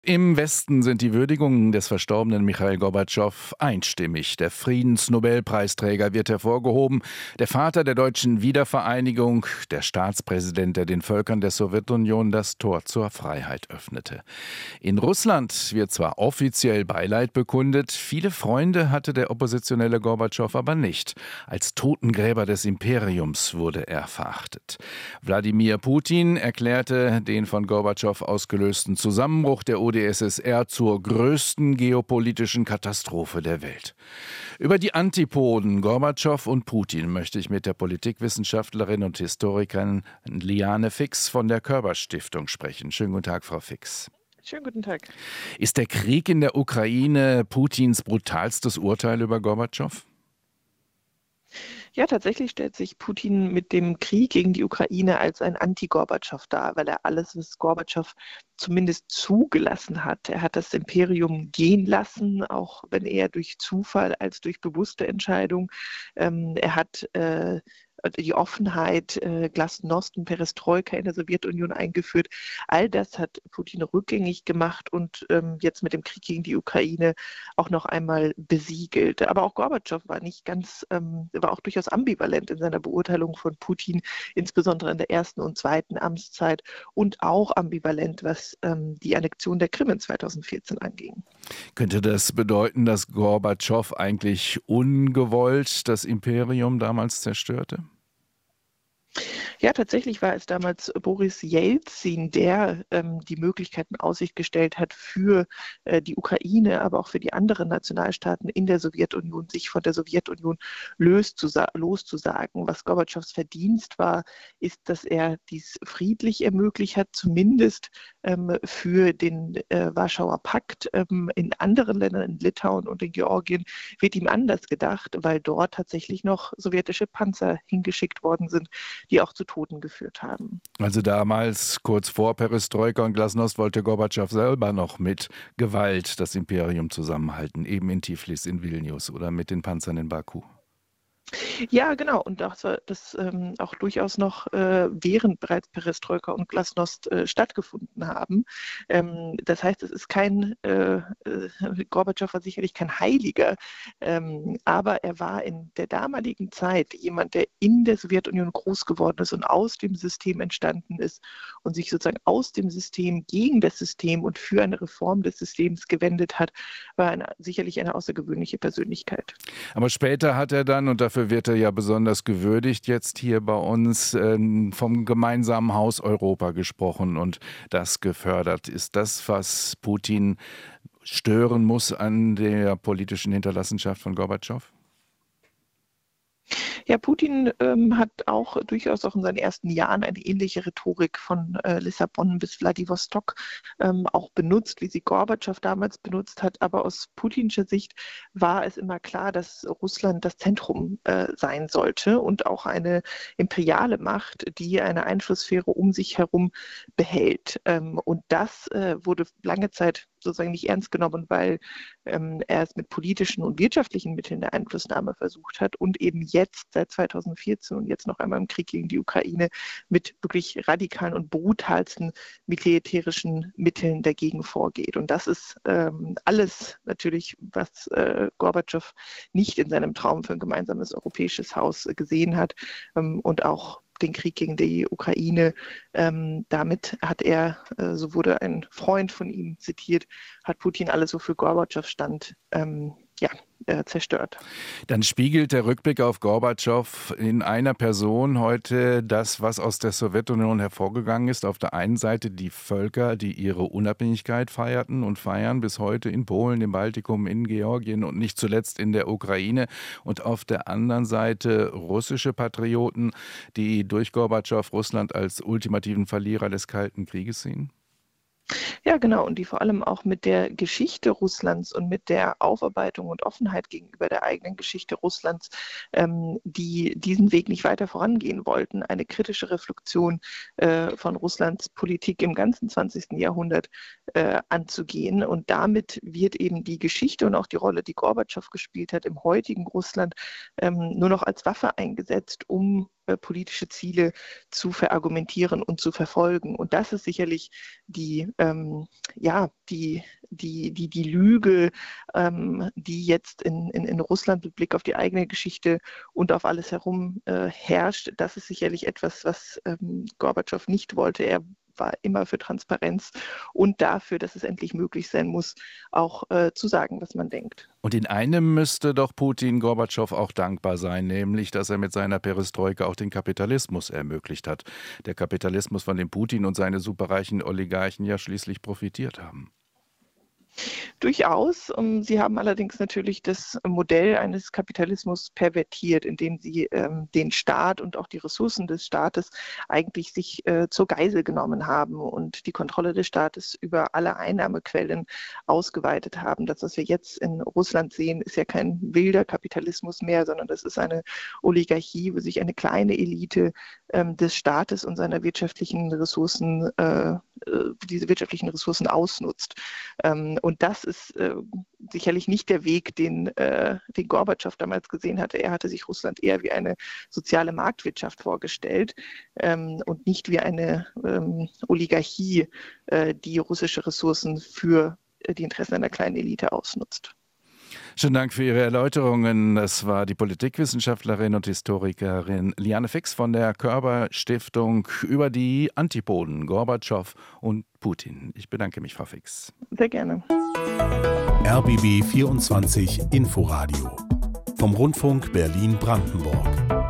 Im Westen sind die Würdigungen des verstorbenen Michail Gorbatschow einstimmig. Der Friedensnobelpreisträger wird hervorgehoben, der Vater der deutschen Wiedervereinigung, der Staatspräsident, der den Völkern der Sowjetunion das Tor zur Freiheit öffnete. In Russland wird zwar offiziell Beileid bekundet, viele Freunde hatte der oppositionelle Gorbatschow aber nicht. Als Totengräber des Imperiums wurde er verachtet. Wladimir Putin erklärte den von Gorbatschow ausgelösten Zusammenbruch der UdSSR zur größten geopolitischen Katastrophe der Welt. Über die Antipoden Gorbatschow und Putin möchte ich mit der Politikwissenschaftlerin und Historikerin Liane Fix von der Körber-Stiftung sprechen. Schönen guten Tag, Frau Fix. Schönen guten Tag. Ist der Krieg in der Ukraine Putins brutalstes Urteil über Gorbatschow? Ja, tatsächlich stellt sich Putin mit dem Krieg gegen die Ukraine als ein Anti-Gorbatschow dar, weil er alles, was Gorbatschow zumindest zugelassen hat. Er hat das Imperium gehen lassen, auch wenn eher durch Zufall als durch bewusste Entscheidung. Er hat die Offenheit, Glasnost und Perestroika in der Sowjetunion eingeführt. All das hat Putin rückgängig gemacht und jetzt mit dem Krieg gegen die Ukraine auch noch einmal besiegelt. Aber auch Gorbatschow war nicht ganz, war auch durchaus ambivalent in seiner Beurteilung von Putin, insbesondere in der ersten und zweiten Amtszeit und auch ambivalent, was die Annexion der Krim in 2014 anging. Könnte das bedeuten, dass Gorbatschow eigentlich ungewollt das Imperium damals zerstörte? Ja, tatsächlich war es damals Boris Jelzin, der die Möglichkeiten in Aussicht gestellt hat, für die Ukraine, aber auch für die anderen Nationalstaaten in der Sowjetunion, sich von der Sowjetunion loszusagen. Was Gorbatschows Verdienst war, ist, dass er dies friedlich ermöglicht hat, zumindest für den Warschauer Pakt. In anderen Ländern, in Litauen und in Georgien, wird ihm anders gedacht, weil dort tatsächlich noch sowjetische Panzer hingeschickt worden sind, die auch zu Toten geführt haben. Also damals, kurz vor Perestroika und Glasnost, wollte Gorbatschow selber noch mit Gewalt das Imperium zusammenhalten, eben in Tiflis, in Vilnius oder mit den Panzern in Baku. Ja, genau. Und das war das auch durchaus noch während bereits Perestroika und Glasnost stattgefunden haben. Das heißt, es ist Gorbatschow war sicherlich kein Heiliger, aber er war in der damaligen Zeit jemand, der in der Sowjetunion groß geworden ist und aus dem System entstanden ist und sich sozusagen aus dem System gegen das System und für eine Reform des Systems gewendet hat, war sicherlich eine außergewöhnliche Persönlichkeit. Aber später hat er dann, und dafür wird er ja besonders gewürdigt, jetzt hier bei uns vom gemeinsamen Haus Europa gesprochen und das gefördert. Ist das, was Putin stören muss an der politischen Hinterlassenschaft von Gorbatschow? Ja, Putin hat auch durchaus auch in seinen ersten Jahren eine ähnliche Rhetorik von Lissabon bis Wladiwostok auch benutzt, wie sie Gorbatschow damals benutzt hat. Aber aus putinscher Sicht war es immer klar, dass Russland das Zentrum sein sollte und auch eine imperiale Macht, die eine Einflusssphäre um sich herum behält. Und das wurde lange Zeit sozusagen nicht ernst genommen, weil er es mit politischen und wirtschaftlichen Mitteln der Einflussnahme versucht hat und eben jetzt seit 2014 und jetzt noch einmal im Krieg gegen die Ukraine mit wirklich radikalen und brutalsten militärischen Mitteln dagegen vorgeht. Und das ist alles natürlich, was Gorbatschow nicht in seinem Traum für ein gemeinsames europäisches Haus gesehen hat und auch den Krieg gegen die Ukraine. Damit hat er, so wurde ein Freund von ihm zitiert, hat Putin alles, wofür Gorbatschow stand, zerstört. Dann spiegelt der Rückblick auf Gorbatschow in einer Person heute das, was aus der Sowjetunion hervorgegangen ist. Auf der einen Seite die Völker, die ihre Unabhängigkeit feierten und feiern bis heute in Polen, im Baltikum, in Georgien und nicht zuletzt in der Ukraine. Und auf der anderen Seite russische Patrioten, die durch Gorbatschow Russland als ultimativen Verlierer des Kalten Krieges sehen. Ja, genau. Und die vor allem auch mit der Geschichte Russlands und mit der Aufarbeitung und Offenheit gegenüber der eigenen Geschichte Russlands, die diesen Weg nicht weiter vorangehen wollten, eine kritische Reflexion von Russlands Politik im ganzen 20. Jahrhundert anzugehen. Und damit wird eben die Geschichte und auch die Rolle, die Gorbatschow gespielt hat im heutigen Russland, nur noch als Waffe eingesetzt, um politische Ziele zu verargumentieren und zu verfolgen. Und das ist sicherlich die Lüge, die jetzt in Russland mit Blick auf die eigene Geschichte und auf alles herum herrscht. Das ist sicherlich etwas, was Gorbatschow nicht wollte. Er war immer für Transparenz und dafür, dass es endlich möglich sein muss, auch zu sagen, was man denkt. Und in einem müsste doch Putin Gorbatschow auch dankbar sein, nämlich, dass er mit seiner Perestroika auch den Kapitalismus ermöglicht hat. Der Kapitalismus, von dem Putin und seine superreichen Oligarchen ja schließlich profitiert haben. Durchaus. Sie haben allerdings natürlich das Modell eines Kapitalismus pervertiert, indem sie den Staat und auch die Ressourcen des Staates eigentlich sich zur Geisel genommen haben und die Kontrolle des Staates über alle Einnahmequellen ausgeweitet haben. Das, was wir jetzt in Russland sehen, ist ja kein wilder Kapitalismus mehr, sondern das ist eine Oligarchie, wo sich eine kleine Elite des Staates und seiner wirtschaftlichen Ressourcen, diese wirtschaftlichen Ressourcen ausnutzt. Und das ist sicherlich nicht der Weg, den Gorbatschow damals gesehen hatte. Er hatte sich Russland eher wie eine soziale Marktwirtschaft vorgestellt und nicht wie eine Oligarchie, die russische Ressourcen für die Interessen einer kleinen Elite ausnutzt. Schönen Dank für Ihre Erläuterungen. Das war die Politikwissenschaftlerin und Historikerin Liane Fix von der Körber Stiftung über die Antipoden Gorbatschow und Putin. Ich bedanke mich, Frau Fix. Sehr gerne. RBB 24 Inforadio vom Rundfunk Berlin-Brandenburg.